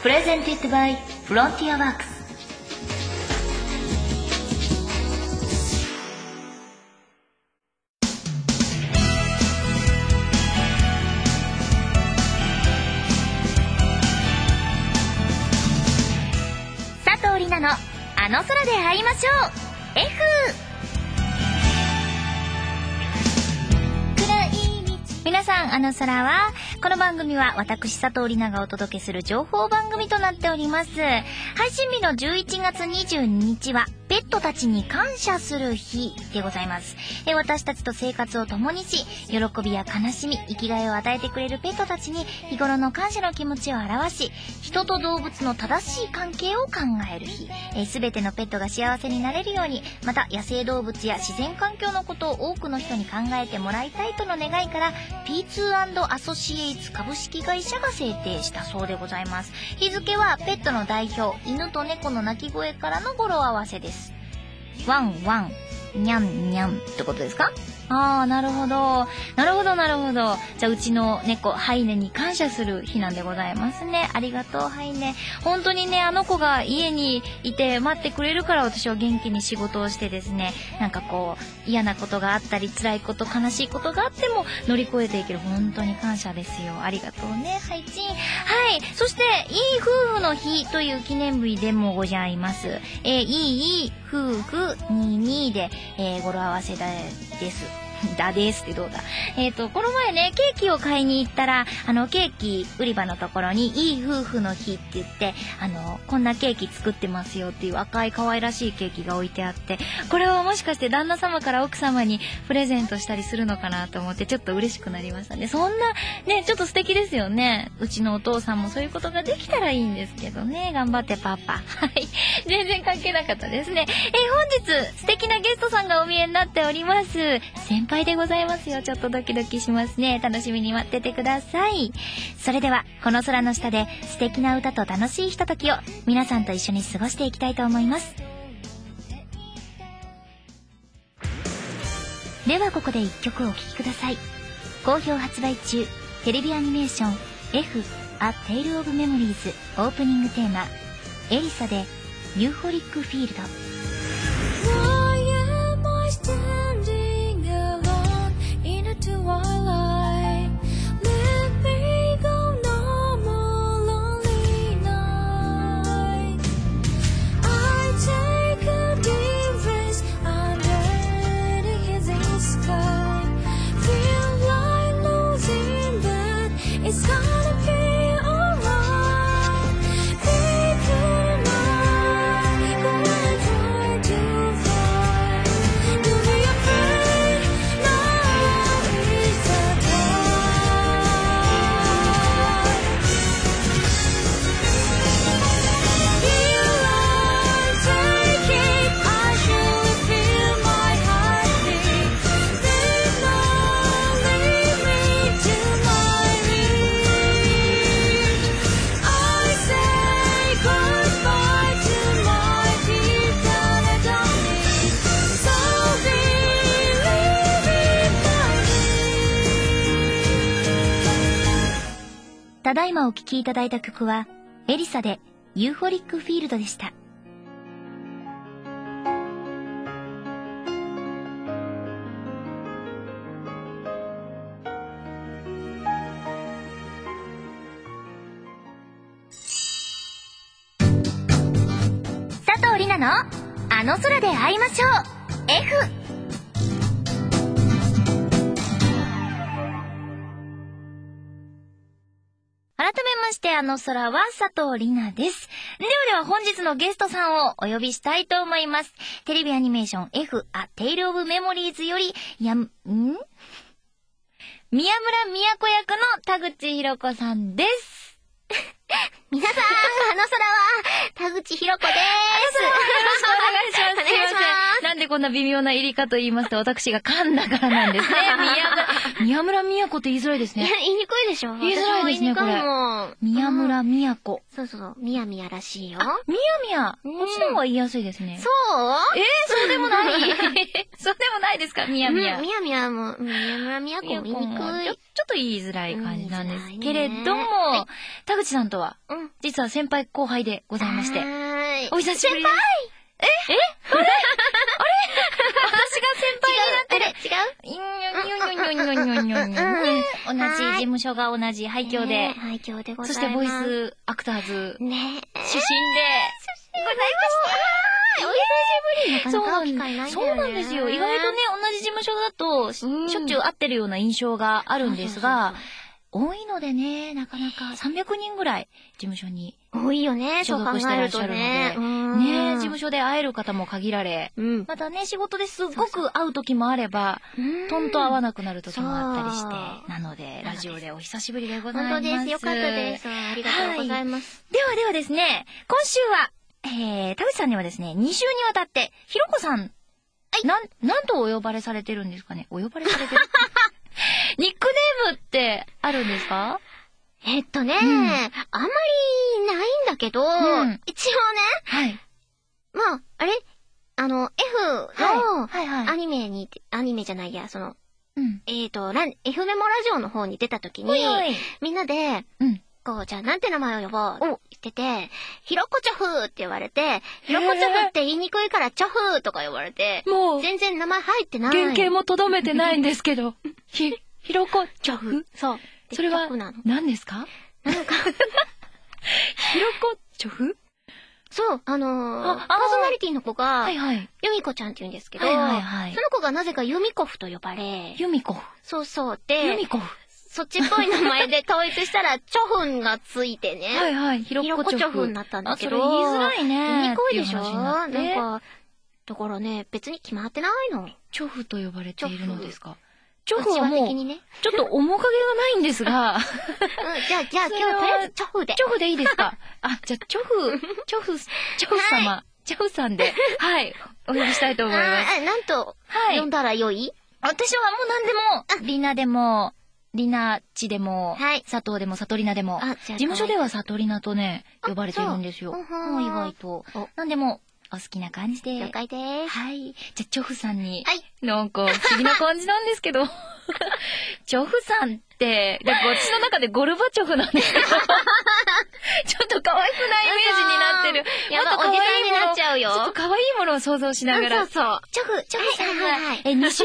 プレゼンティッドバイフロンティアワークス。佐藤里奈のあの空で会いましょう F。皆さん、あの空は、この番組は私佐藤里奈がお届けする情報番組となっております。配信日の11月22日はペットたちに感謝する日でございます。私たちと生活を共にし、喜びや悲しみ、生きがいを与えてくれるペットたちに日頃の感謝の気持ちを表し、人と動物の正しい関係を考える日。すべてのペットが幸せになれるように、また野生動物や自然環境のことを多くの人に考えてもらいたいとの願いから、P2& アソシエイツ株式会社が制定したそうでございます。日付はペットの代表、犬と猫の鳴き声からの語呂合わせです。ワンワン、ニャンニャンってことですか？なるほど。なるほど。じゃあうちの猫、ハイネに感謝する日なんでございますね。ありがとう、ハイネ。本当にね、あの子が家にいて待ってくれるから私は元気に仕事をしてですね、なんかこう、嫌なことがあったり、辛いこと、悲しいことがあっても乗り越えていける。本当に感謝ですよ。ありがとうね、ハイチン。はい。そして、いい夫婦の日という記念日でもございます。いい夫婦22で、語呂合わせですってどうだ。この前ね、ケーキを買いに行ったら、ケーキ売り場のところに、いい夫婦の日って言って、こんなケーキ作ってますよっていう赤い可愛らしいケーキが置いてあって、これはもしかして旦那様から奥様にプレゼントしたりするのかなと思って、ちょっと嬉しくなりましたね。そんな、ね、ちょっと素敵ですよね。うちのお父さんもそういうことができたらいいんですけどね。頑張ってパパ。はい。全然関係なかったですね。本日、素敵なゲストさんがお見えになっております。先輩でございますよ。ちょっとドキドキしますね。楽しみに待っててください。それではこの空の下で素敵な歌と楽しいひとときを皆さんと一緒に過ごしていきたいと思います。ではここで一曲お聴きください。好評発売中、テレビアニメーション F A Tale of Memories オープニングテーマ、エリサでユーフォリックフィールド。ただいまお聴きいただいた曲はエリサでユーフォリックフィールドでした。佐藤里奈のあの空で会いましょう F。改めまして、あの空は佐藤里奈です。では本日のゲストさんをお呼びしたいと思います。テレビアニメーション F A Tale of Memories より宮村都役の田口博子さんです。 皆さん、あの空は田口博子です。 よろしくお願いします。 お願いします。 なんでこんな微妙な入りかと言いますと、私が噛んだからなんですね。宮村みやこって言いづらいですね。 言いにくいでしょ。 言いづらいですね、これ。宮村みやこ。 そうそう、みやみやらしいよ。 みやみや。こっちの方が言いやすいですね。 そうそうでもない。そうでもないですか、みやみや。 みやみやも、宮村みやこも言いにくい。 ちょっと言いづらい感じなんですけれども、田口さんとは、実は先輩後輩でございまして。お久しぶりです。あれ私が先輩になってる。同じ事務所が同じ廃墟で。 廃墟でございます。 そしてボイスアクターズ。出身で。ございました。 お久しぶり。なかなか機会ないんだよね。 そうなんですよ。意外とね、同じ事務所だと、しょっちゅう会ってるような印象があるんですが、多いのでね、なかなか300人ぐらい事務所に多いよね、 所属してらっしゃるので、ね、事務所で会える方も限られ、またね、仕事ですごく会う時もあれば、とんと会わなくなる時もあったりして、なので、ラジオでお久しぶりでございます。 本当です、よかったです。ありがとうございます。 ではですね、今週は、田口さんにはですね、2週にわたって、ひろこさん、なんとお呼ばれされてるんですかね？お呼ばれされてるニックネームってあるんですか？ あんまりないんだけど、一応ね、 はい。 まあ、あれF のアニメじゃないや、F メモラジオの方に出た時に、みんなで、じゃあなんて名前を呼ぼうって言ってて、ひろこちょふって言われて、ひろこちょふって言いにくいからちょふとか呼ばれて、もう全然名前入ってない。 原型もとどめてないんですけど、ひろこちょふ？ そう。 それは何ですか？なんかひろこちょふ？ そう、パーソナリティの子が、由美子ちゃんって言うんですけど、その子がなぜか由美子ふと呼ばれ、 由美子ふ。 そうそう。で、 由美子ふ。 そっちっぽい名前で統一したら、チョフンがついてね。ひろこチョフンになったんだけど。 それ言いづらいね。 言いにくいでしょ？なんか、だからね、別に決まってないの。 チョフと呼ばれているのですか？チョフはもう、ちょっと面影がないんですが。 じゃあ今日とりあえずチョフで。 チョフでいいですか？じゃあチョフ様、チョフさんで、お呼びしたいと思います。 なんと、呼んだらよい？ 私はもう何でも、リナでも、リナッチでも、佐藤でも、サトリナでも、事務所ではサトリナとね、呼ばれてるんですよ。意外と。なんでも、お好きな感じで。 了解です。 じゃあ、チョフさんに。なんか、不思議な感じなんですけど。チョフさんって、私の中でゴルバチョフなんですけど。ちょっと可愛くないイメージになってる。 やば、おじさんになっちゃうよ。 ちょっと可愛いものを想像しながら。 そう。 チョフさんが、2週にわたって、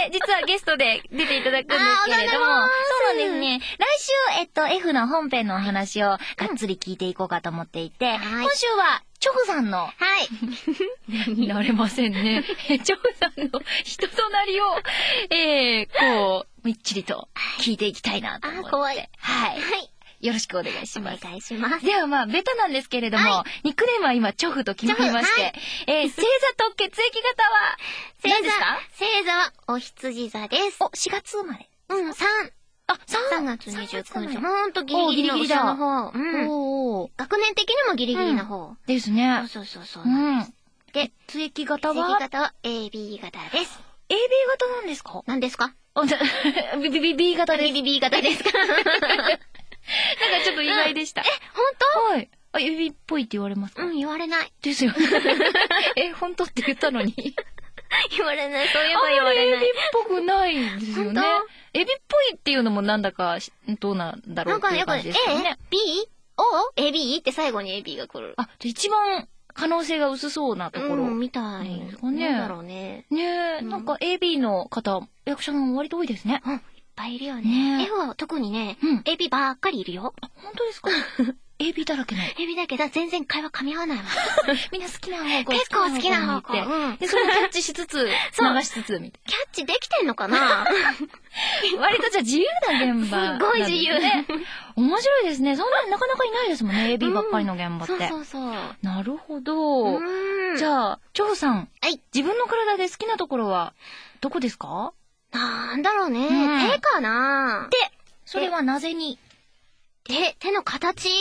実はゲストで出ていただくんですけれども。そうなんですね。来週、F の本編のお話をがっつり聞いていこうかと思っていて、今週は、チョフさんの。慣れませんね。チョフさんの人となりを、みっちりと聞いていきたいなと思って。 怖い。 よろしくお願いします。 お願いします。 ではベタなんですけれども、ニックネームは今、チョフと決まりまして、星座と血液型は、何ですか？ 星座は、お羊座です。 4月生まれ。 3月29日。ほんとギリギリの方。学年的にもギリギリの方。 ですね。 そう。 で、血液型は？ 血液型は AB 型です。 AB 型なんですか？ 何ですか？ B 型です。 B 型ですか？ なんかちょっと意外でした。 ほんと？ AB っぽいって言われますか？ 言われない。 ですよ。本当って言ったのに。 言われない。そういえば言われない。 AB っぽくないですよね。AB っぽいっていうのもなんだかどうなんだろうっていう感じですよね。 A？B？って最後に AB が来る。 一番可能性が薄そうなところ。 みたいですかね。なんだろうね。 なんか AB の方、役者さん割と多いですね。 いっぱいいるよね。F は特にね、AB ばっかりいるよ。 本当ですか？AB だらけの。 AB だけど全然会話噛み合わないわ。 みんな好きな方向。 結構好きな方向。 で、それをキャッチしつつ、流しつつ、みたいな。 キャッチできてんのかな？ 割とじゃあ自由な現場。 すごい自由ね。 面白いですね。そんなになかなかいないですもんね。AB ばっかりの現場って。 そう。 なるほど。じゃあ、チョフさん。自分の体で好きなところは、どこですか？ なんだろうね。手かな？ それはなぜに？ 手の形？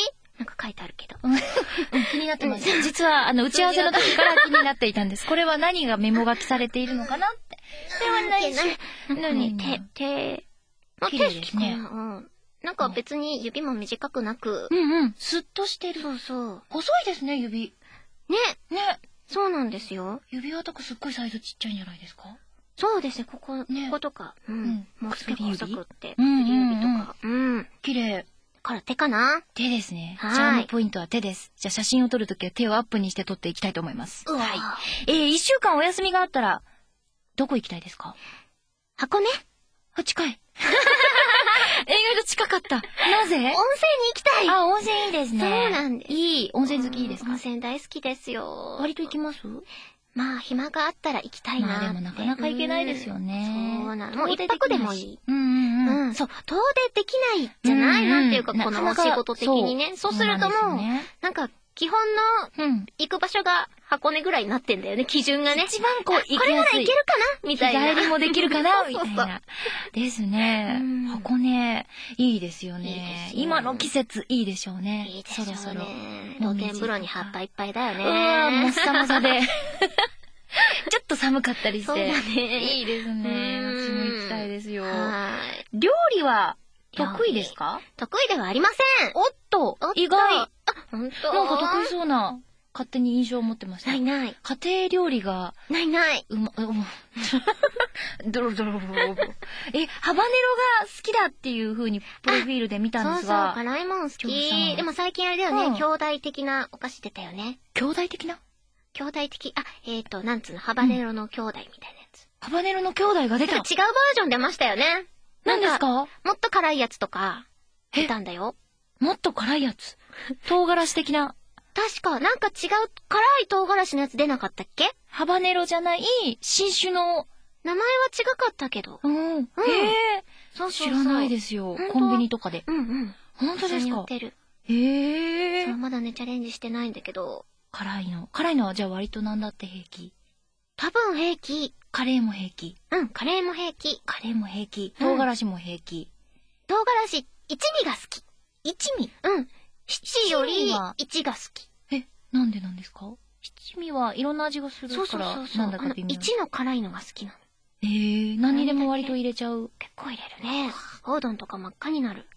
なんか書いてあるけど。 気になってます。実は、打ち合わせの時から気になっていたんです。これは何がメモ書きされているのかなって。ではないし。 手綺麗ですね。 なんか別に指も短くなく。 スッとしてる。 そうそう。 細いですね、指。 ね。 ね。 そうなんですよ。 指輪とかすっごいサイズちっちゃいんじゃないですか？ そうですね、こことか。もうすぐ細くって。 薬指とか。 綺麗。 から手かな？ 手ですね。チャームポイントは手です。じゃあ写真を撮るときは手をアップにして撮っていきたいと思います。はい。1週間お休みがあったら、どこ行きたいですか？ 箱根？ 近い。意外と近かった。なぜ？温泉に行きたい。 温泉いいですね。 そうなんです。 いい。温泉好きいいですか？ 温泉大好きですよ。 割と行きます？ まあ、暇があったら行きたいなって。 でもなかなか行けないですよね。 そうなの。もう一泊でもいい。そう、遠出できないじゃないなんていうか、このお仕事的にね。そうするともう、なんか、基本の行く場所が箱根ぐらいになってんだよね、基準がね。 一番こう行きやすい。これなら行けるかなみたいな。 日帰りもできるかなみたいな。ですね。箱根、いいですよね。今の季節いいでしょうね。 いいでしょうね。そろそろ。露天風呂に葉っぱいっぱいだよね。 もっさもさで。ちょっと寒かったりして。 そうだね。 いいですね。私も行きたいですよ。料理は得意ですか？ 得意ではありません。 おっと、意外。 本当？ なんか得意そうな、勝手に印象を持ってました。 ないない。 家庭料理が。 ないない。 ドロドロドロ。ハバネロが好きだっていう風にプロフィールで見たんですが。 そうそう、辛いもん好き。でも最近あれだよね、兄弟的なお菓子出たよね。 兄弟的な？ 兄弟的、なんつうの、ハバネロの兄弟みたいなやつ。 ハバネロの兄弟が出た。 違うバージョン出ましたよね。 何ですか？ もっと辛いやつとか、出たんだよ。 もっと辛いやつ。唐辛子的な。 確か、なんか違う辛い唐辛子のやつ出なかったっけ？ ハバネロじゃない、新種の。 名前は違かったけど。 へえ。知らないですよ。コンビニとかで。本当ですか？ 売ってる。 へえ。 そう、まだね、チャレンジしてないんだけど。 辛いのはじゃあ割となんだって平気？ 多分平気。 カレーも平気？ カレーも平気。 カレーも平気。唐辛子も平気。 唐辛子、一味が好き。 一味？ 七より一が好き。 なんでなんですか？七味はいろんな味がするから、なんだか微妙。 一の辛いのが好きなの。 何にでも割と入れちゃう。 結構入れるね。おうどんとか真っ赤になる。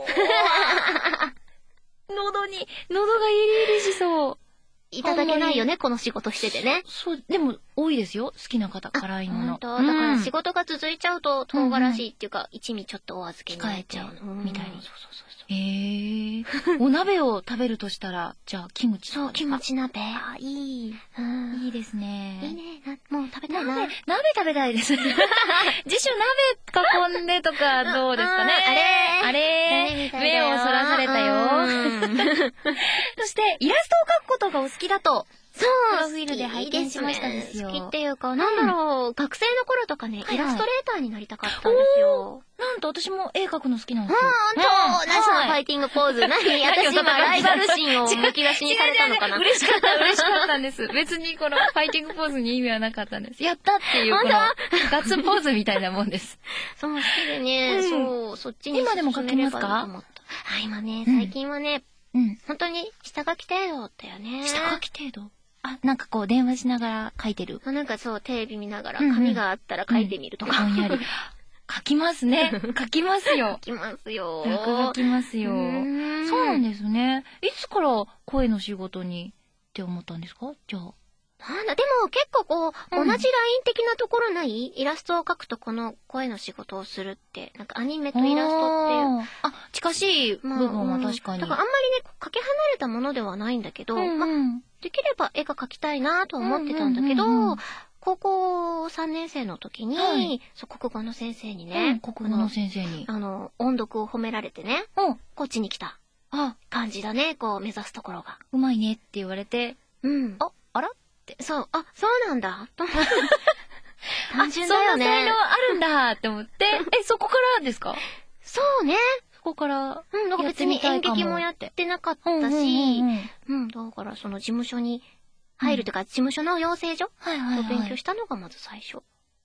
喉がイリイリしそう。 いただけないよね、この仕事しててね。 そう、でも多いですよ、好きな方、辛いもの。 だから仕事が続いちゃうと、唐辛子っていうか、一味ちょっとお預けになっちゃうの。 みたいに。お鍋を食べるとしたら、じゃあ、キムチ。 そう、キムチ鍋。 いいですね。 いいね。もう食べたいな。 鍋食べたいです。次週鍋囲んでとか、どうですかね。あれ目をそらされたよ。そして、イラストを描くことがお好きだと。 そう、 プロフィールで拝見しましたですよ。 好きっていうか、なんだろう、学生の頃とかね、イラストレーターになりたかったんですよ。 なんと私も絵描くの好きなんですよ。 何そのファイティングポーズ。私今ライバル心をむき出しにされたのかな。 嬉しかったんです。別にこのファイティングポーズに意味はなかったんです。やったっていうこのガッツポーズみたいなもんです。 そう、好きでね、そっちに。 今でも描きますか？ 今ね、最近はね、本当に下書き程度だよね。 下書き程度？なんかこう電話しながら書いてる。 なんかそう、テレビ見ながら紙があったら書いてみるとか。 書きますね。書きますよ。 書きますよ。 書きますよ。そうなんですね。いつから声の仕事にって思ったんですか？じゃあ。 でも結構こう、同じライン的なところない？イラストを描くとこの声の仕事をすするって、なんかアニメとイラストっていう。 近しい部分は確かに。 だからあんまりね、かけ離れたものではないんだけど、できれば絵が描きたいなと思ってたんだけど、高校3年生の時に、国語の先生にね、 国語の先生に。 音読を褒められてね、こっちに来た感じだね、こう目指すところが。 うまいねって言われて、あら？ そうなんだ。単純だよね。 そんな才能あるんだって思って、そこからですか？ そうね。 そこから、 別に演劇もやってなかったし、だからその事務所に入るというか、事務所の養成所を勉強したのがまず最初。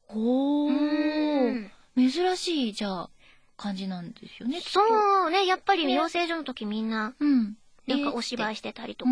珍しい、じゃあ、感じなんですよね。 そうね、やっぱり養成所の時みんな、 なんかお芝居してたりとか。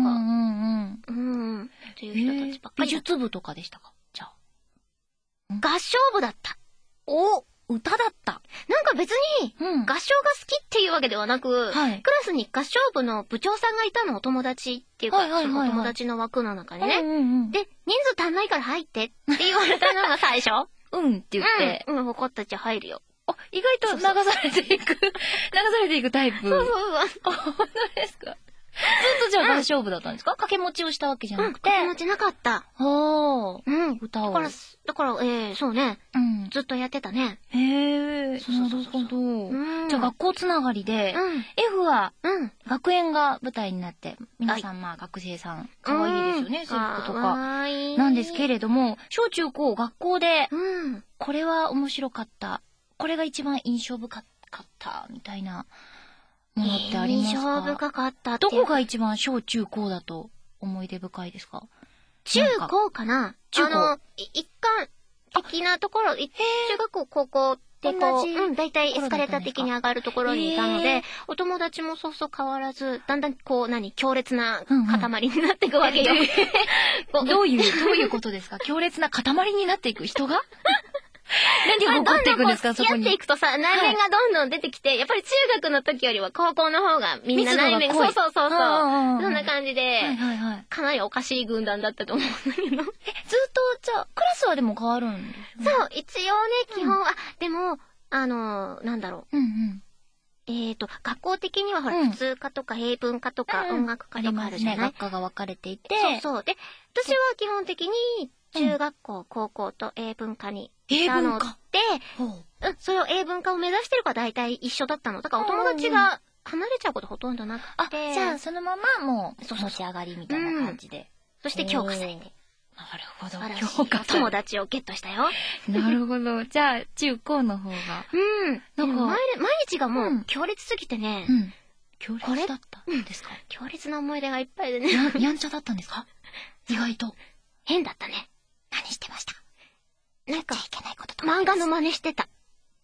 っていう人たちばっかり。 美術部とかでしたか？じゃあ。 合唱部だった。 お、歌だった。 なんか別に、合唱が好きっていうわけではなく、クラスに合唱部の部長さんがいたの、お友達っていうか、その友達の枠の中にね。で、人数足んないから入ってって言われたのが最初。 うんって言って。 分かった、じゃあ入るよ。 あ、意外と流されていく、流されていくタイプ。 そう。 本当ですか？ずっとじゃあ合唱部だったんですか？掛け持ちをしたわけじゃなくて。 掛け持ちなかった。歌を。だから、そうね。ずっとやってたね。 へえ、なるほど。じゃあ学校つながりで、F は、学園が舞台になって、皆さん学生さん、可愛いですよね、制服とか。なんですけれども、小中高学校で、これは面白かった。これが一番印象深かった、みたいな。ものってありますか？ 印象深かったって。 どこが一番小中高だと思い出深いですか？ 中高かな？ 中高。 一貫的なところ、中学校、高校ってこう、だいたいエスカレーター的に上がるところにいたので、お友達もそうそう変わらず、だんだんこう、強烈な塊になっていくわけよ。 どういうことですか？強烈な塊になっていく人が？何が起こっていくんですか？そこに。 付き合っていくとさ、内面がどんどん出てきて、やっぱり中学の時よりは高校の方がみんな内面、そう。そんな感じで、かなりおかしい軍団だったと思うんだけど。ずっと、 じゃあ、クラスはでも変わるんですね。 そう、一応ね、基本は、でも、なんだろう。学校的にはほら、普通科とか英文科とか音楽科とかあるじゃない？ 学科が分かれていて。 そう。で、私は基本的に、中学校、高校と英文科にいたので、それを英文科を目指してるか大体一緒だったの。だからお友達が離れちゃうことほとんどなくて。 じゃあそのままもう持ち上がりみたいな感じで。 そして教科祭で。 なるほど。 教科祭。友達をゲットしたよ。 なるほど。じゃあ中高の方が。 なんか毎日がもう強烈すぎてね。 強烈だったんですか？ 強烈な思い出がいっぱいでね。 やんちゃだったんですか？意外と。 変だったね。 何してました？ なんか、 いけないこととか。 漫画の真似してた。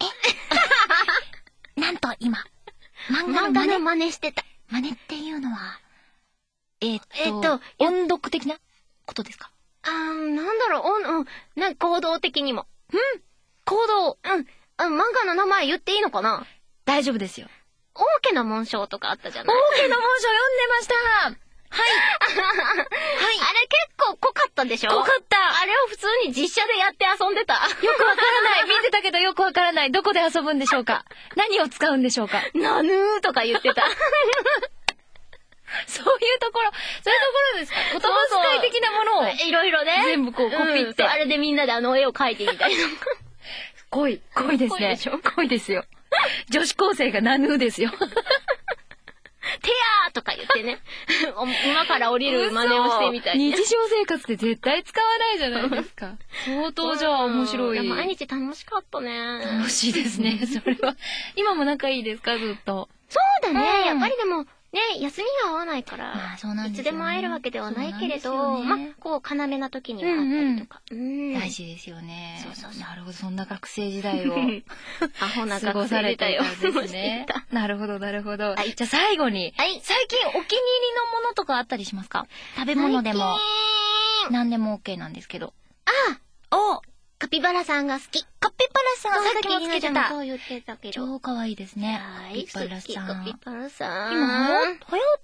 なんと今、 漫画の真似してた。 真似っていうのは、音読的なことですか？ なんだろう、行動的にも。 行動。 漫画の名前言っていいのかな？ 大丈夫ですよ。 王家の紋章とかあったじゃない？ 王家の紋章読んでました！はい。 あれ結構濃かったでしょ？ 濃かった。 あれを普通に実写でやって遊んでた。よくわからない。見てたけどよくわからない。どこで遊ぶんでしょうか？何を使うんでしょうか？ なぬーとか言ってた。 そういうところですか？言葉遣い的なものを。 いろいろね。 全部こうコピって。 あれでみんなで絵を描いてみたいな。 濃いですね。濃いですよ。女子高生がナヌーですよ。 テアーとか言ってね。馬から降りる真似をしてみたいな。 日常生活で絶対使わないじゃないですか。相当じゃあ面白い。 毎日楽しかったね。 楽しいですね、それは。今も仲いいですか、ずっと。 そうだね。やっぱりでも、ね、休みが合わないから、 いつでも会えるわけではないけれど、こう、要な時には会ったりとか。 大事ですよね。 そう。 なるほど、そんな学生時代をアホな過ごされたようですね。なるほど。じゃあ最後に、最近お気に入りのものとかあったりしますか？食べ物でも、何でも OK なんですけど。 カピバラさんが好き。 カピバラさんがさっきもつけてた。 そう言ってたけど。 超可愛いですね。 カピバラさん。カピバラさん。 今、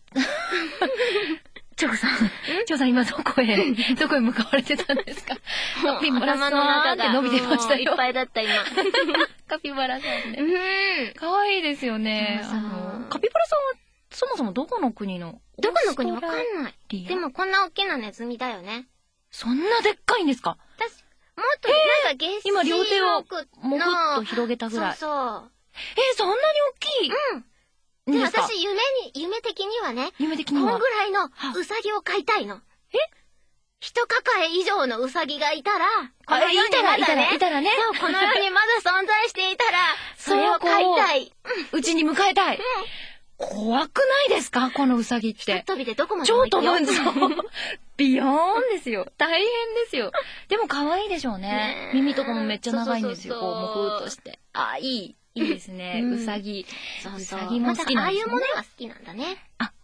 チョコさん今どこへ向かわれてたんですか？カピバラさんの中が伸びてましたよ。 いっぱいだった今。 カピバラさんね。可愛いですよね。カピバラさんはそもそもどこの国の？ どこの国わかんない。でもこんな大きなネズミだよね。 そんなでっかいんですか？ もっとなんか今両手をもぐっと広げたぐらい。 そう。 そんなに大きい？ で、私夢的にはね、こんぐらいのウサギを飼いたいの。一抱え以上のウサギがいたら、この世にまだね。 いたらね。 そう、この世にまだ存在していたら、それを飼いたい。 うちに迎えたい。怖くないですか？このウサギって。 飛びでどこまでも行くよ。 超飛ぶんですよ。ビヨーンですよ。大変ですよ。でも可愛いでしょうね。耳とかもめっちゃ長いんですよ。こう、もふーっとして。いいですね。ウサギ。 うさぎも好きなんですね。 ああいうものが好きなんだね。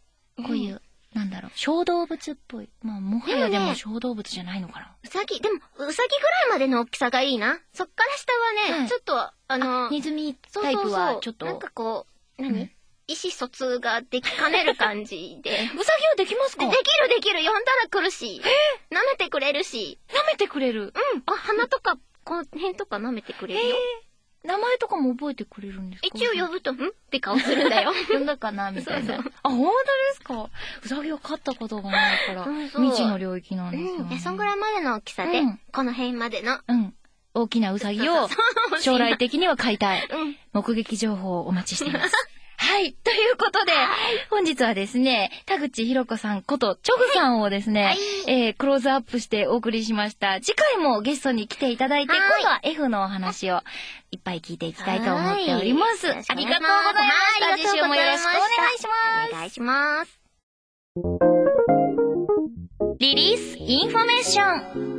こういう、なんだろう、小動物っぽい。まあ、もはやでも小動物じゃないのかな。 うさぎ、でも、うさぎぐらいまでの大きさがいいな。そっから下はね、ちょっと、 ネズミタイプはちょっと。 なんかこう、意思疎通ができかねる感じで。 うさぎはできますか？ できる。呼んだら来るし。舐めてくれるし。 舐めてくれる？ 鼻とか、この辺とか舐めてくれるよ。 名前とかも覚えてくれるんですか？ 一応呼ぶと、って顔するんだよ。 呼んだかなみたいな。あ、本当ですか？うさぎを飼ったことがないから、未知の領域なんですよね。 そんぐらいまでの大きさで、この辺までの。 大きなうさぎを将来的には飼いたい。目撃情報をお待ちしています。はい。ということで、本日はですね、田口ひろ子さんことチョグさんをですね、クローズアップしてお送りしました。次回もゲストに来ていただいて、今度は F のお話をいっぱい聞いていきたいと思っております。ありがとうございました。次週もよろしくお願いします。 お願いします。 リリースインフォメーション。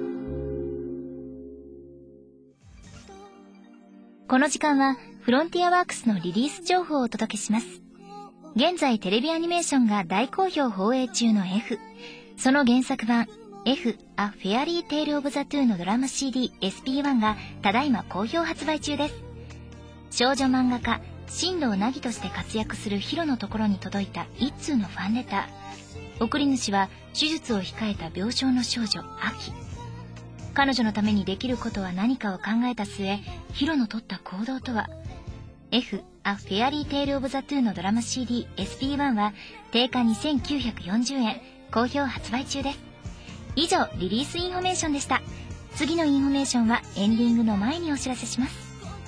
この時間はフロンティアワークスのリリース情報をお届けします。現在テレビアニメーションが大好評放映中の F。その原作版 F A Fairy Tale of the Two のドラマ CD SP1 がただいま好評発売中です。少女漫画家新藤凪として活躍するヒロのところに届いた一通のファンレター。送り主は手術を控えた病床の少女アキ。彼女のためにできることは何かを考えた末、ヒロの取った行動とは。 F A Fairy Tale of the Two のドラマ CD SP1 は定価2940円、好評発売中です。以上、リリースインフォメーションでした。次のインフォメーションはエンディングの前にお知らせします。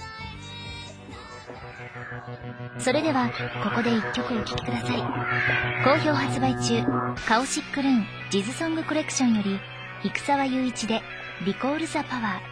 それではここで1曲お聴きください。好評発売中、カオシックルーンジズソングコレクションより生沢雄一でリコールザパワー。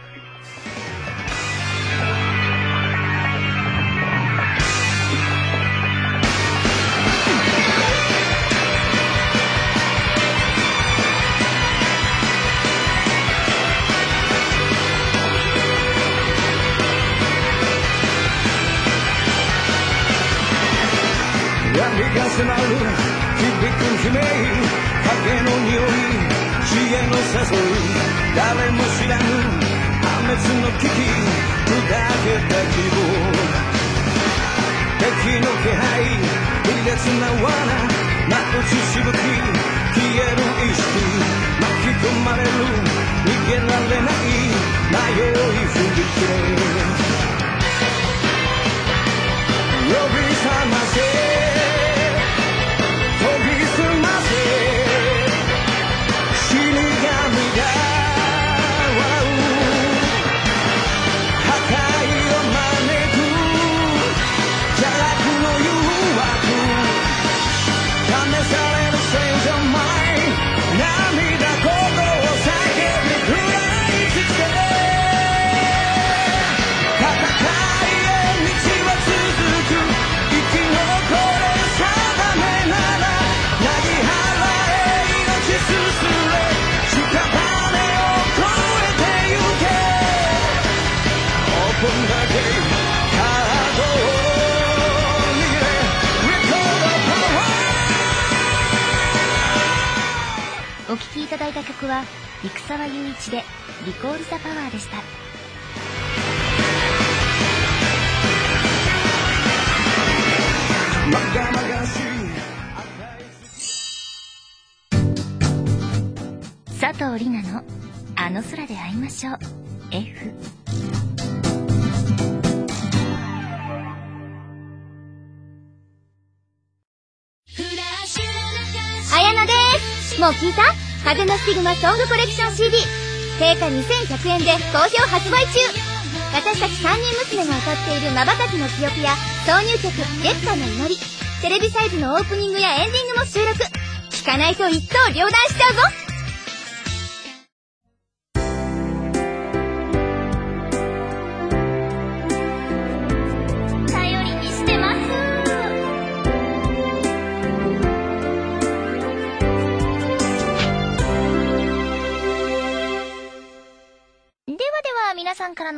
闇が迫る響く悲鳴、影の匂い、知恵の誘い、誰も知らぬ破滅の危機、砕けた希望、敵の気配、卑劣な罠、まぶししぶき、消える意識、巻き込まれる、逃げられない迷い振り切れ、呼び覚ませ、 お聴きいただいた曲は生沢雄一でリコールザパワーでした。佐藤里奈のあの空で会いましょう F。 綾乃です。もう聞いた？風のスティグマソングコレクション CD 定価2100円で好評発売中。私たち3人娘が歌っている瞬きの記憶や挿入曲月下の祈り、テレビサイズのオープニングやエンディングも収録。聞かないと一層両断しちゃうぞ。 頼りにしてます。では皆さんからのお便り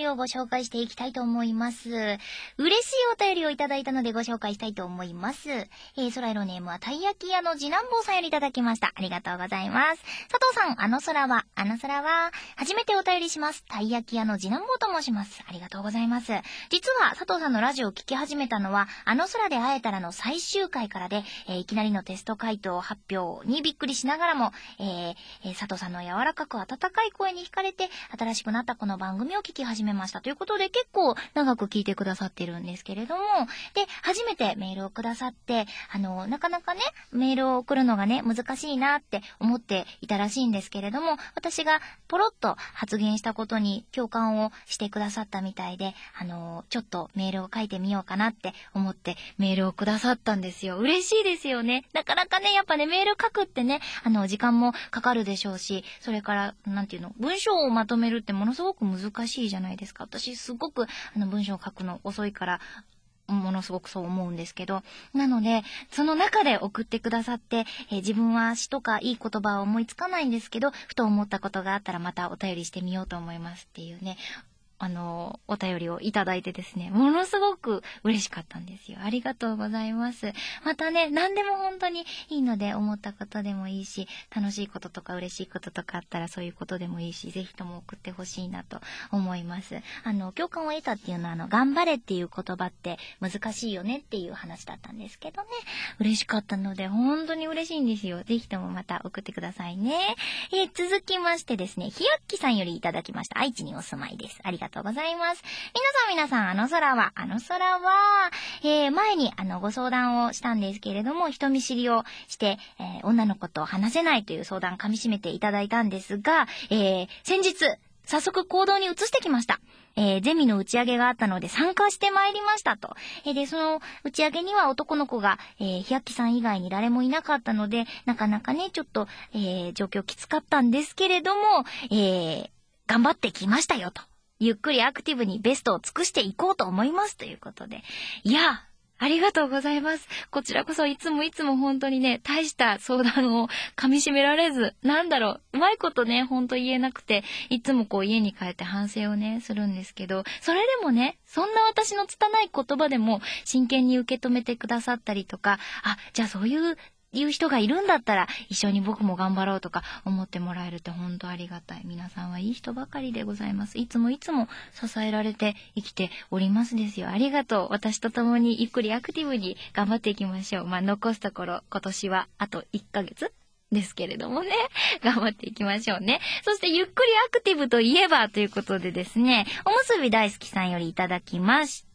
をご紹介していきたいと思います。嬉しいお便りをいただいたのでご紹介したいと思います。空色ネームはたい焼き屋の次男坊さんよりいただきました。ありがとうございます。佐藤さん、あの空は、初めてお便りします。たい焼き屋の次男坊と申します。ありがとうございます。実は佐藤さんのラジオを聞き始めたのは、あの空で会えたらの最終回からで、いきなりのテスト回答発表にびっくりしながらも、佐藤さんの柔らかく温かい声に惹かれて、新しくなったこの番組を聞き始めましたということで、結構長く聞いてくださってるんですけれども、で、初めてメールをくださって、なかなかね、メールを送るのがね、難しいなって思っていたらしいんですけれども、私がポロッと発言したことに共感をしてくださったみたいで、ちょっとメールを書いてみようかなって思ってメールをくださったんですよ。嬉しいですよね。なかなかね、やっぱね、メール書くってね、時間もかかるでしょうし、それから、文章をまとめるってものすごく難しいじゃないですか。私すごく文章を書くの遅いからものすごくそう思うんですけど、なのでその中で送ってくださって、自分は詩とかいい言葉は思いつかないんですけど、ふと思ったことがあったらまたお便りしてみようと思いますっていうね、お便りをいただいてですね、ものすごく嬉しかったんですよ。ありがとうございます。またね、何でも本当にいいので、思ったことでもいいし、楽しいこととか嬉しいこととかあったらそういうことでもいいし、ぜひとも送ってほしいなと思います。共感を得たっていうのは頑張れっていう言葉って難しいよねっていう話だったんですけどね、嬉しかったので本当に嬉しいんですよ。ぜひともまた送ってくださいね。続きましてですね、ひやっきさんよりいただきました。愛知にお住まいです。ありがとうございます。皆さん、あの空は、前にご相談をしたんですけれども、人見知りをして、女の子と話せないという相談噛み締めていただいたんですが、先日、早速行動に移してきました。ゼミの打ち上げがあったので参加してまいりましたと。で、その打ち上げには男の子が、ひやっきさん以外に誰もいなかったので、なかなかね、ちょっと、状況きつかったんですけれども、頑張ってきましたよと。ゆっくりアクティブにベストを尽くしていこうと思いますということで。いや、ありがとうございます。こちらこそいつも本当にね、大した相談を噛み締められず、うまいことね、ほんと言えなくて、いつも家に帰って反省をね、するんですけど、それでもね、そんな私の拙い言葉でも真剣に受け止めてくださったりとか、じゃあそういう人がいるんだったら一緒に僕も頑張ろうとか思ってもらえるって本当ありがたい。皆さんはいい人ばかりでございます。いつも支えられて生きておりますですよ。ありがとう。私と共にゆっくりアクティブに頑張っていきましょう。残すところ今年はあと1ヶ月ですけれどもね、頑張っていきましょうね。そしてゆっくりアクティブといえばということでですね、おむすび大好きさんよりいただきました。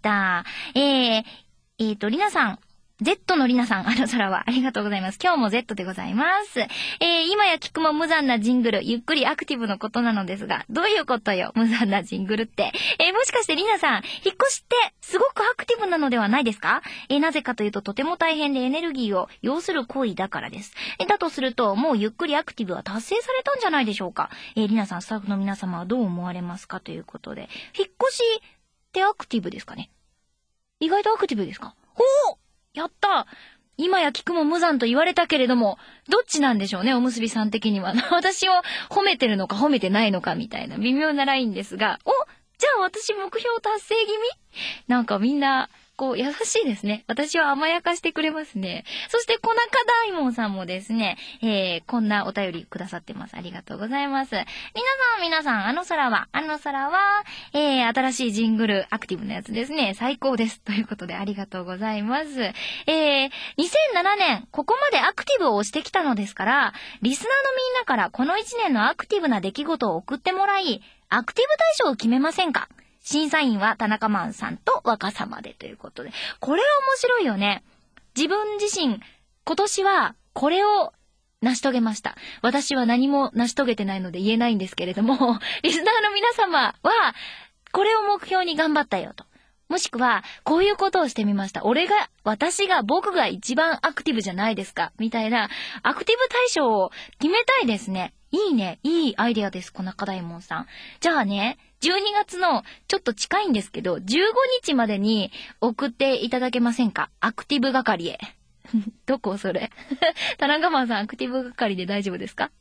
りなさん、Z のりなさん、あの空はありがとうございます。今日も Z でございます。今や聞くも無残なジングル、ゆっくりアクティブのことなのですが、どういうことよ、無残なジングルって。もしかしてりなさん、引っ越しってすごくアクティブなのではないですか？なぜかというととても大変でエネルギーを要する行為だからです。だとすると、もうゆっくりアクティブは達成されたんじゃないでしょうか。りなさん、スタッフの皆様はどう思われますかということで、引っ越しってアクティブですかね？意外とアクティブですか？ほー！やった！今や聞くも無残と言われたけれども、どっちなんでしょうね、おむすびさん的には。私を褒めてるのか褒めてないのかみたいな微妙なラインですが、じゃあ私目標達成気味？みんな、優しいですね。私は甘やかしてくれますね。そして、小中大門さんもですね、こんなお便りくださってます。ありがとうございます。皆さん、あの空は、新しいジングル、アクティブなやつですね。最高です。ということで、ありがとうございます。2007年、ここまでアクティブを押してきたのですから、リスナーのみんなからこの1年のアクティブな出来事を送ってもらい、アクティブ大賞を決めませんか？審査員は田中マンさんと若様でということで。これは面白いよね。自分自身、今年はこれを成し遂げました。私は何も成し遂げてないので言えないんですけれども、リスナーの皆様は、これを目標に頑張ったよと。もしくは、こういうことをしてみました。僕が一番アクティブじゃないですか。みたいな、アクティブ大賞を決めたいですね。いいね。いいアイデアです。小中大門さん。じゃあね、12月のちょっと近いんですけど、15日までに送っていただけませんか？アクティブ係へ。どこそれ？田中マンさん、アクティブ係で大丈夫ですか？いいですか？そんな名前で。こんなアクティブをやらかしましたと。で、2007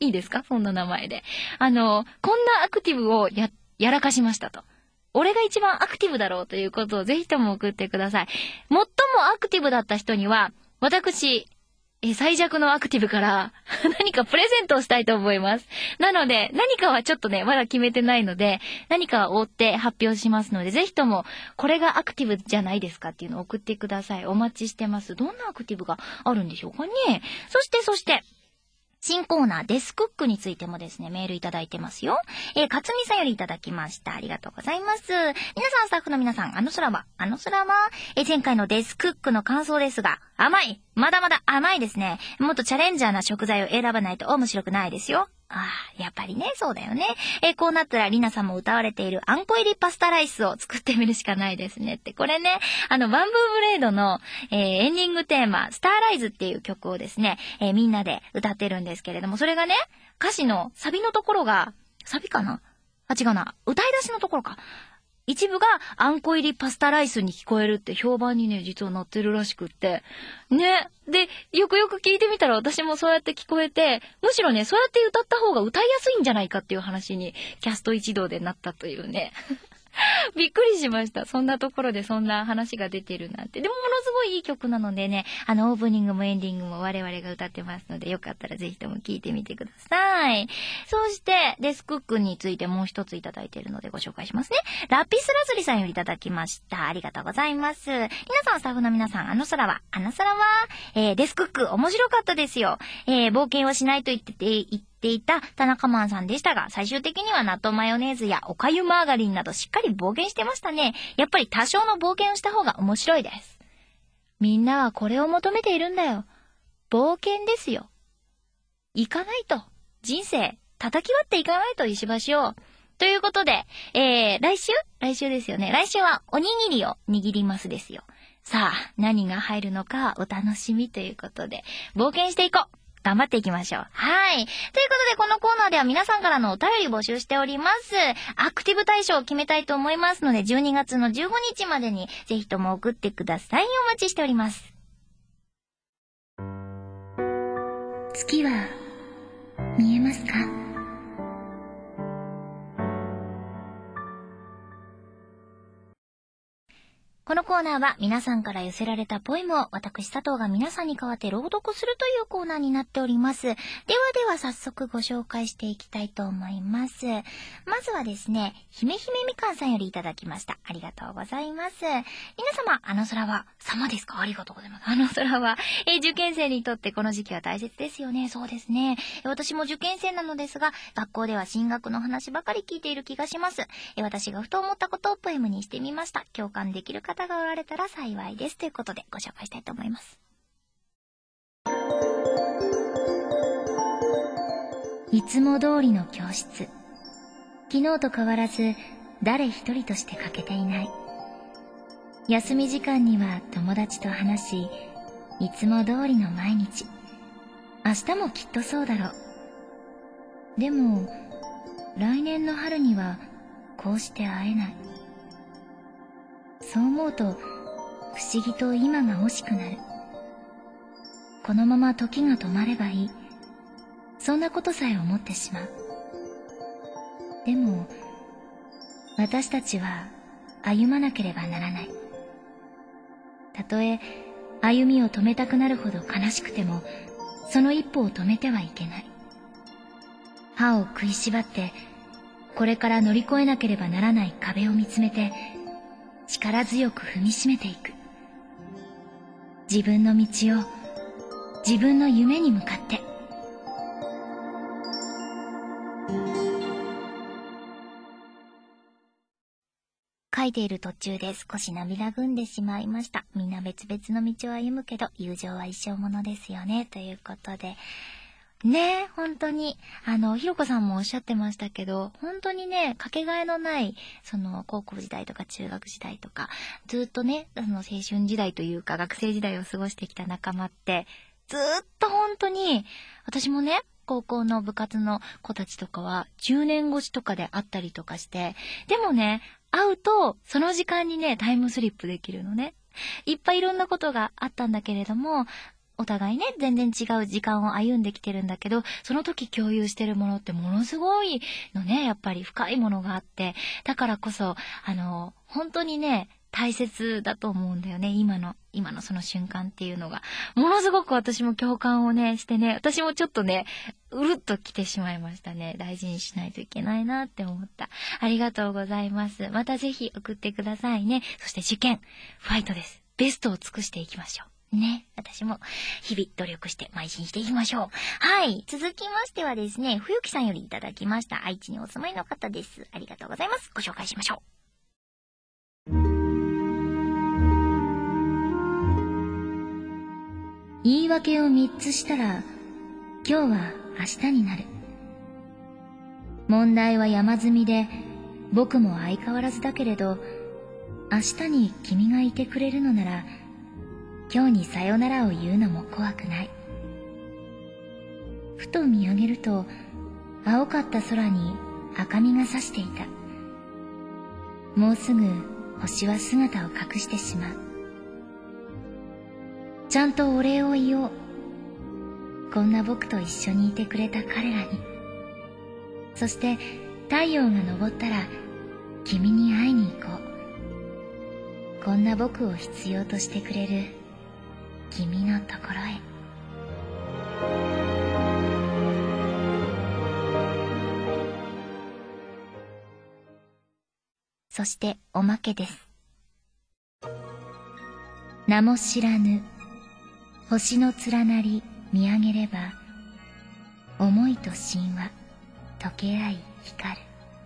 俺が一番アクティブだろうということをぜひとも送ってください。最もアクティブだった人には、私、最弱のアクティブから何かプレゼントをしたいと思います。なので、何かはちょっとね、まだ決めてないので、何かは追って発表しますので、ぜひとも、これがアクティブじゃないですかっていうのを送ってください。お待ちしてます。どんなアクティブがあるんでしょうかね。そして、新コーナーデスクックについてもですね、メールいただいてますよ。かつみさんよりいただきました。ありがとうございます。皆さん、スタッフの皆さん、あの空は、前回のデスクックの感想ですが、甘い。まだまだ甘いですね。もっとチャレンジャーな食材を選ばないと面白くないですよ。やっぱりね、そうだよね。こうなったらリナさんも歌われているあんこ入りパスタライスを作ってみるしかないですねって。これね、バンブーブレードの、エンディングテーマ、スターライズっていう曲をですね、みんなで歌ってるんですけれども、それがね、歌詞のサビのところが、サビかな？違うな。歌い出しのところか。一部があんこ入りパスタライスに聞こえるって評判にね、実はなってるらしくって。ね。で、よくよく聞いてみたら私もそうやって聞こえて、むしろね、そうやって歌った方が歌いやすいんじゃないかっていう話にキャスト一同でなったというね。びっくりしました。そんなところでそんな話が出てるなんて。でもものすごいいい曲なのでね、オープニングもエンディングも我々が歌ってますので、よかったらぜひとも聴いてみてください。そして、デスクックについてもう一ついただいているのでご紹介しますね。ラピスラズリさんよりいただきました。ありがとうございます。皆さん、スタッフの皆さん、デスクック面白かったですよ。冒険をしないと言っていた田中マンさんでしたが、最終的には納豆マヨネーズやおかゆマーガリンなどしっかり冒険してましたね。やっぱり多少の冒険をした方が面白いです。みんなはこれを求めているんだよ。冒険ですよ。行かないと。人生叩き割っていかないと、石橋を。ということで、来週ですよね。来週はおにぎりを握りますですよ。さあ、何が入るのかお楽しみということで、冒険していこう。頑張っていきましょう。はい。ということで、このコーナーでは皆さんからのお便り募集しております。アクティブ大賞を決めたいと思いますので、12月の15日までにぜひとも送ってください。お待ちしております。月は見えますか？このコーナーは皆さんから寄せられたポエムを私佐藤が皆さんに代わって朗読するというコーナーになっております。では早速ご紹介していきたいと思います。まずはですね、ひめひめみかんさんよりいただきました。ありがとうございます。皆様、空は様ですか？ありがとうございます。空は、受験生にとってこの時期は大切ですよね。そうですね。私も受験生なのですが、学校では進学の話ばかり聞いている気がします。私がふと思ったことをポエムにしてみました。共感できる方がおられたら幸いです。ということでご紹介したいと思います。いつも通りの教室。昨日と変わらず誰一人として欠けていない。休み時間には友達と話し、いつも通りの毎日。明日もきっとそうだろう。でも来年の春にはこうして会えない。そう思うと不思議と今が惜しくなる。このまま時が止まればいい。そんなことさえ思ってしまう。でも私たちは歩まなければならない。たとえ歩みを止めたくなるほど悲しくても、その一歩を止めてはいけない。歯を食いしばってこれから乗り越えなければならない壁を見つめて、力強く踏みしめていく。自分の道を、自分の夢に向かって。書いている途中で少し涙ぐんでしまいました。みんな別々の道を歩むけど、友情は一生ものですよね。ということで。ね、本当に、ひろこさんもおっしゃってましたけど、本当にね、かけがえのない、高校時代とか中学時代とか、ずっとね、青春時代というか、学生時代を過ごしてきた仲間って、ずっと本当に、私もね、高校の部活の子たちとかは、10年越しとかで会ったりとかして、でもね、会うと、その時間にね、タイムスリップできるのね。いっぱいいろんなことがあったんだけれども、 お互いね、全然違う時間を歩んできてるんだけど、その時共有してるものってものすごいのね、やっぱり深いものがあって、だからこそ、本当にね、大切だと思うんだよね。今のその瞬間っていうのが。ものすごく私も共感をね、してね、私もちょっとね、うるっと来てしまいましたね。大事にしないといけないなって思った。ありがとうございます。またぜひ送ってくださいね。そして受験、ファイトです。ベストを尽くしていきましょう。ね。私も日々努力して邁進していきましょう。はい。続きましてはですね、冬木さんよりいただきました。愛知にお住まいの方です。ありがとうございます。ご紹介しましょう。言い訳を3つしたら、今日は明日になる。問題は山積みで、僕も相変わらずだけれど、明日に君がいてくれるのなら、今日にさよならを言うのも怖くない。ふと見上げると、青かった空に赤みが差していた。もうすぐ星は姿を隠してしまう。ちゃんとお礼を言おう。こんな僕と一緒にいてくれた彼らに。そして太陽が昇ったら君に会いに行こう。こんな僕を必要としてくれる君のところへ。そしておまけです。名も知らぬ星の連なり見上げれば、思いと神話溶け合い光る。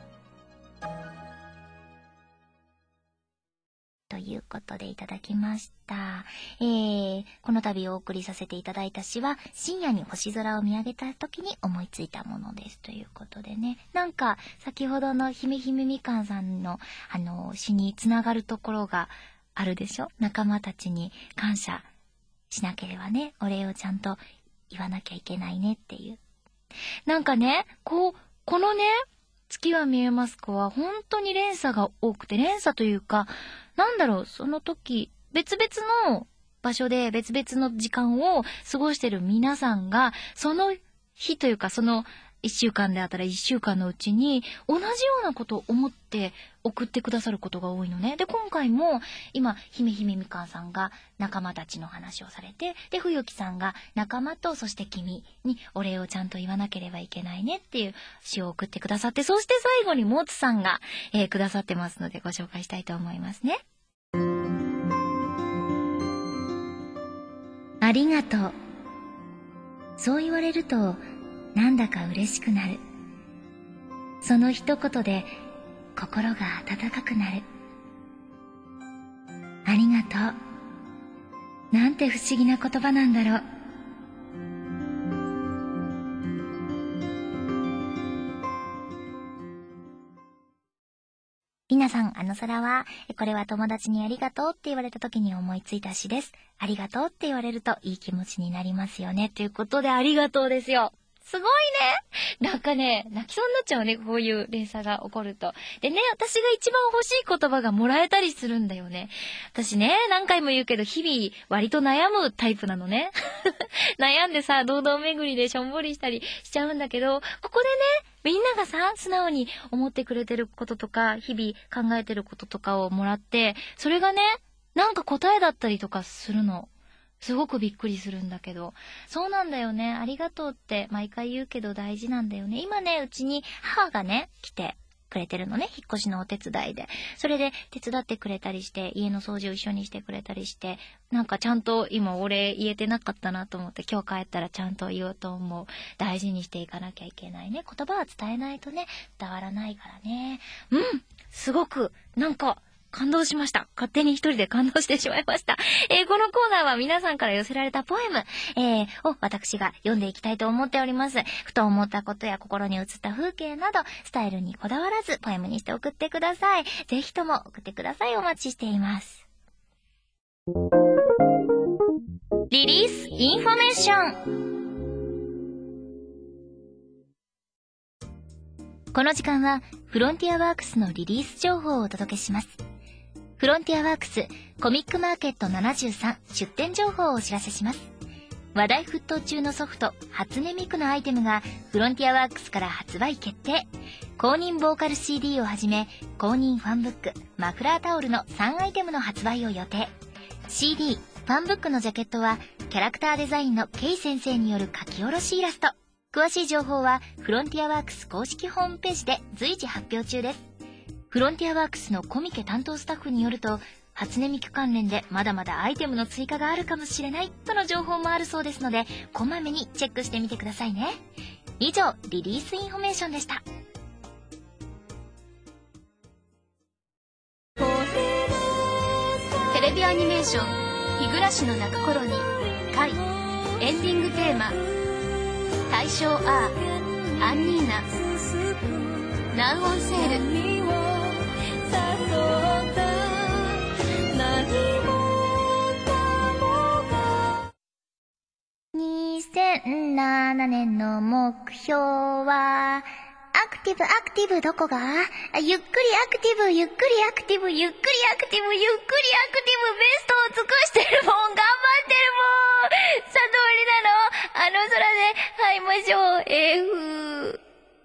ということでいただきました。この度お送りさせていただいた詩は、深夜に星空を見上げた時に思いついたものです。ということでね、なんか先ほどのひめひめみかんさんの詩につながるところがあるでしょ。仲間たちに感謝しなければね、お礼をちゃんと言わなきゃいけないねっていう。なんかね、このね、月は見えますかは本当に連鎖が多くて、連鎖というか、なんだろう、その時、別々の場所で別々の時間を過ごしてる皆さんが、その日というか、その1週間であったら1週間のうちに同じようなことを思って送ってくださることが多いのね。で、今回も今ひめひめみかんさんが仲間たちの話をされて、で冬木さんが仲間とそして君にお礼をちゃんと言わなければいけないねっていう詩を送ってくださって、そして最後にもつさんが、くださってますのでご紹介したいと思いますね。ありがとう。そう言われるとなんだか嬉しくなる。その一言で心が温かくなる。ありがとう。なんて不思議な言葉なんだろう。りなさん、空は、これは友達にありがとうって言われた時に思いついた詩です。ありがとうって言われるといい気持ちになりますよね。ということでありがとうですよ。すごいね。なんかね、泣きそうになっちゃうね、こういう連鎖が起こると。でね、私が一番欲しい言葉がもらえたりするんだよね。私ね、何回も言うけど、日々割と悩むタイプなのね。悩んでさ、堂々巡りでしょんぼりしたりしちゃうんだけど、ここでね、みんながさ、素直に思ってくれてることとか、日々考えてることとかをもらって、それがね、なんか答えだったりとかするの。すごくびっくりするんだけど、そうなんだよね。ありがとうって毎回言うけど大事なんだよね。今ね、うちに母がね、来てくれてるのね。引っ越しのお手伝いで。それで手伝ってくれたりして、家の掃除を一緒にしてくれたりして、なんかちゃんと今お礼言えてなかったなと思って、今日帰ったらちゃんと言おうと思う。大事にしていかなきゃいけないね。言葉は伝えないとね、伝わらないからね。すごく、なんか、感動しました。勝手に一人で感動してしまいました。このコーナーは皆さんから寄せられたポエム、を私が読んでいきたいと思っております。ふと思ったことや心に映った風景など、スタイルにこだわらずポエムにして送ってください。ぜひとも送ってください。お待ちしています。リリースインフォメーション。この時間はフロンティアワークスのリリース情報をお届けします。フロンティアワークスコミックマーケット73出展情報をお知らせします。 話題沸騰中のソフト初音ミクのアイテムがフロンティアワークスから発売決定。公認ボーカル CD をはじめ公認ファンブック、マフラータオルの3アイテムの発売を予定。 CD、ファンブックのジャケットはキャラクターデザインのケイ先生による書き下ろしイラスト。詳しい情報はフロンティアワークス公式ホームページで随時発表中です。フロンティアワークスのコミケ担当スタッフによると、初音ミク関連でまだまだアイテムの追加があるかもしれないとの情報もあるそうですので、こまめにチェックしてみてくださいね。以上、リリースインフォメーションでした。 テレビアニメーション日暮らしの泣く頃に回エンディングテーマ大正アンニーナ南音セール。 2007年の目標は、アクティブどこが？ゆっくりアクティブ、ゆっくりアクティブ、ゆっくりアクティブ、ゆっくりアクティブ、ベストを尽くしてるもん、頑張ってるもん。佐藤里奈のあの空で会いましょう。F。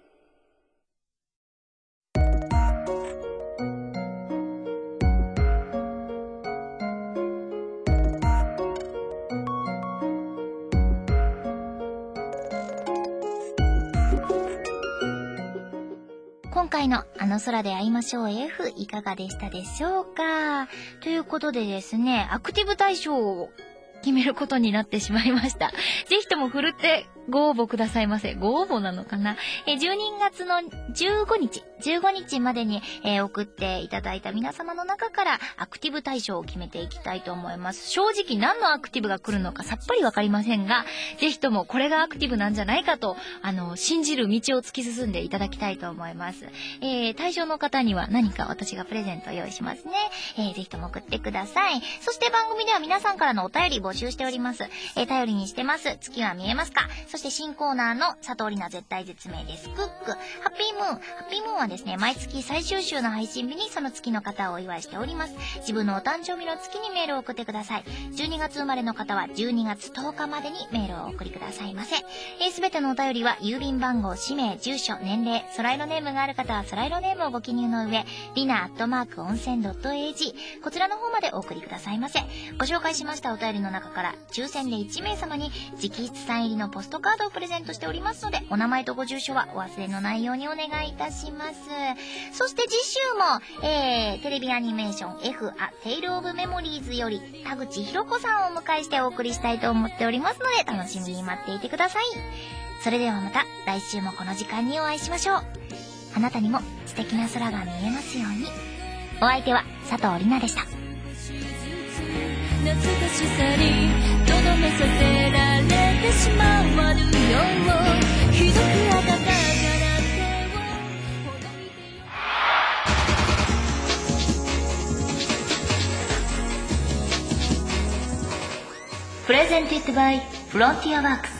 今回のあの空で会いましょう F いかがでしたでしょうか。ということでですね、アクティブ大賞を決めることになってしまいました。ぜひとも振るってご応募くださいませ。ご応募なのかな。12月の15日までに、送っていただいた皆様の中からアクティブ大賞を決めていきたいと思います。正直何のアクティブが来るのかさっぱりわかりませんが、ぜひともこれがアクティブなんじゃないかと、信じる道を突き進んでいただきたいと思います。対象の方には何か私がプレゼントを用意しますね。ぜひとも送ってください。そして番組では皆さんからのお便り募集しております。頼りにしてます。月は見えますか？そして新コーナーの佐藤里奈絶対絶命です。クック。ハッピームーンはですね、毎月最終週の配信日にその月の方をお祝いしております。自分のお誕生日の月にメールを送ってください。12月生まれの方は12月10日までにメールをお送りくださいませ。すべてのお便りは郵便番号、氏名、住所、年齢、空色ネームがある方は空色ネームをご記入の上、lina@onsen.ag こちらの方までお送りくださいませ。ご紹介しましたお便りの中から抽選で1名様に直筆サイン入りのポストカードをプレゼントしておりますので、お名前とご住所はお忘れのないようにお願いいたします。そして次週も、テレビアニメーション F テイルオブメモリーズより田口ひろ子さんをお迎えしてお送りしたいと思っておりますので、楽しみに待っていてください。それではまた来週もこの時間にお会いしましょう。あなたにも素敵な空が見えますように。お相手は佐藤里奈でした。懐かしさにとどめさせられてしまわぬよう、ひどく温かな手をほどいてよ。プレゼンティッドバイフロンティアワークス。